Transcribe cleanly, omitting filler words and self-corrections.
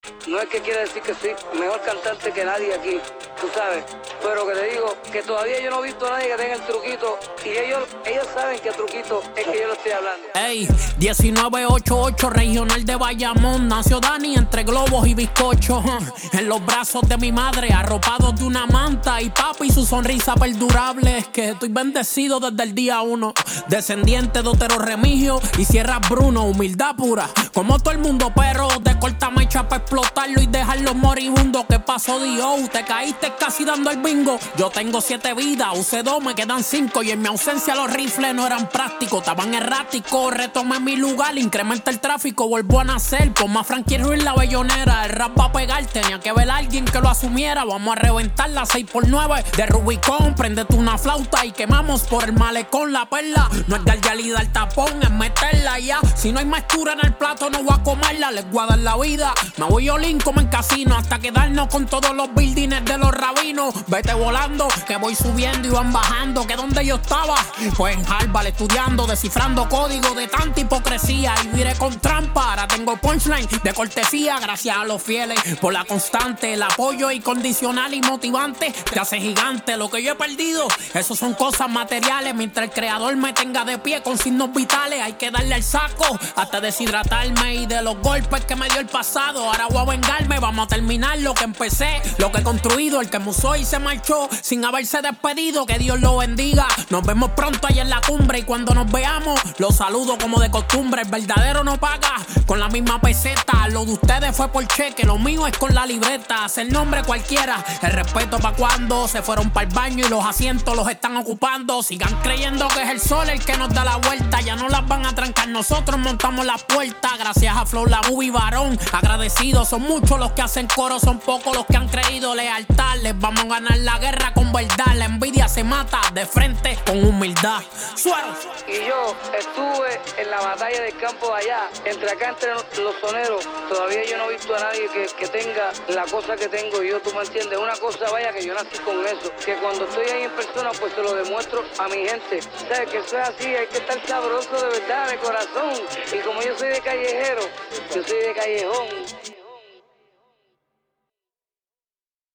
No es que quiera decir que soy mejor cantante que nadie aquí, tú sabes. Pero que te digo que todavía yo no he visto a nadie que tenga el truquito. Y ellos saben que truquito es que yo lo estoy hablando. Ey, 1988, regional de Bayamón. Nació Dani entre globos y bizcochos. En los brazos de mi madre, arropados de una manta. Y papi, su sonrisa perdurable. Es que estoy bendecido desde el día 1. Descendiente de Otero Remigio y Sierra Bruno. Humildad pura, como todo el mundo, pero te corta mecha para explotarlo y dejarlo moribundos. ¿Qué pasó, Dio? Te caíste casi dando el bingo. Yo tengo 7 vidas, usé 2, me quedan 5. Y en mi ausencia los rifles no eran prácticos, estaban erráticos. Retomé mi lugar, incrementa el tráfico, vuelvo a nacer. Pon más Frankie Ruiz la bellonera. El rap va a pegar, tenía que ver a alguien que lo asumiera. Vamos a reventar la 6x9 de Rubicon. Préndete una flauta y quemamos por el malecón la perla. No es dar yalida al tapón, es meterla ya. Si no hay mezcla en el plato no voy a comerla. Les voy a dar la vida, me voy olín como en casino, hasta quedarnos con todos los buildings de los rabinos. Vete volando, que voy subiendo y van bajando. Que donde yo estaba, pues en Harvard estudiando, descifrando código de tanta hipocresía. Y viré con trampa, ahora tengo punchline de cortesía. Gracias a los fieles por la constante, el apoyo incondicional y motivante. Te hace gigante lo que yo he perdido. Eso son cosas materiales. Mientras el creador me tenga de pie con signos vitales, hay que darle el saco hasta deshidratarme. Y de los golpes que me dio el pasado, ahora voy a vengarme. Vamos a terminar lo que empecé, lo que he construido. El que me usó y se marchó sin haberse despedido, que Dios lo bendiga. Nos vemos pronto allá en la cumbre y cuando nos veamos los saludo como de costumbre. El verdadero no paga con la misma peseta. Lo de ustedes fue por cheque, lo mío es con la libreta. Hacer nombre cualquiera, el respeto pa' cuando se fueron para el baño y los asientos los están ocupando. Sigan creyendo que es el sol el que nos da la vuelta. Ya no las van a trancar, nosotros montamos la puerta. Gracias a Flow, la Movie, Varón, agradecidos. Son muchos los que hacen coro, son pocos los que han creído lealtad. Les vamos a ganar la guerra con verdad. La envidia se mata de frente con humildad. Suero. Y yo estuve en la batalla del campo de allá, entre los soneros. Todavía yo no he visto a nadie que tenga la cosa que tengo yo, tú me entiendes. Una cosa, vaya, que yo nací con eso, que cuando estoy ahí en persona pues se lo demuestro a mi gente. Sabes que eso es así, hay que estar sabroso de verdad, de corazón. Y como yo soy de callejero, yo soy de callejón.